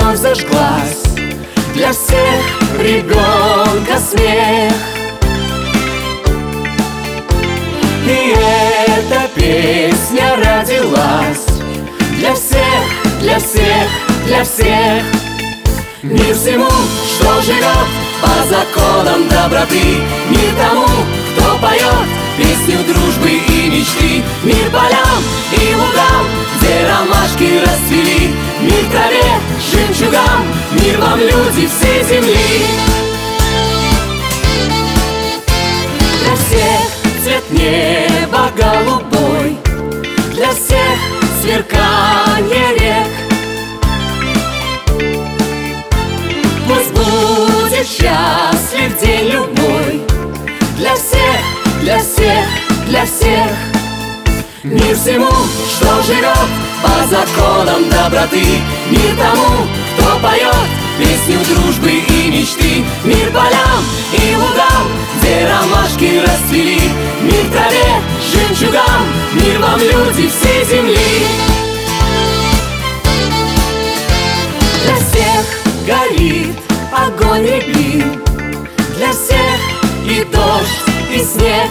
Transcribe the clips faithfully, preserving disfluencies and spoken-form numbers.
вновь зажглась. Для всех ребенка смех. И эта песня родилась для всех, для всех, для всех. Мир всему, что живет по законам доброты. Мир тому, кто поет песню дружбы и мечты. Мир полям и лугам, где ромашки расцвели. Мир траве, жемчугам, мир вам, люди всей земли. Для всех цвет неба голубой, для всех сверканье рек. Пусть будет счастлив день любой, для всех, для всех, для всех. Мир всему, что живет по законам доброты. Мир тому, кто поет песню дружбы и мечты. Мир полям и лугам, где ромашки расцвели. Мир траве, жемчугам, мир вам, люди всей земли. Для всех горит огонь рябин, для всех и дождь, и снег.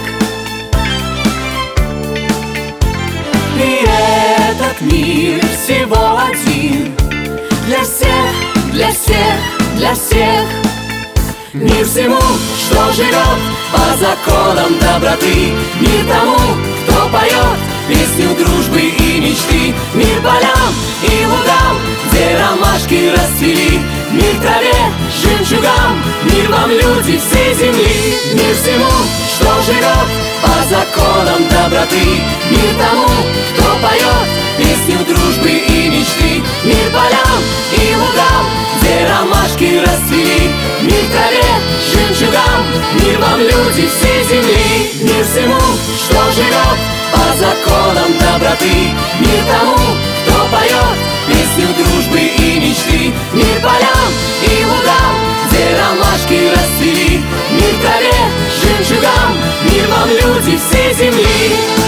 И этот мир всего один, для всех, для всех, для всех. Мир всему, что живет по законам доброты. Мир тому, кто поет песню дружбы и мечты. Мир полям и лугам, где ромашки расцвели. Мир траве, жемчугам, мир вам, люди всей земли. Мир всему, что живет по законам доброты. Мир тому, кто поет песню дружбы и мечты. Мир полям и лугам, где ромашки расцвели. Мир траве, жемчугам, мир вам, люди всей земли. Мир всему, что живет по законам доброты. Мир тому, кто поет песню дружбы и мечты. Мир полям и лугам, где ромашки расцвели. Мир траве, жемчугам, мир вам, люди всей земли.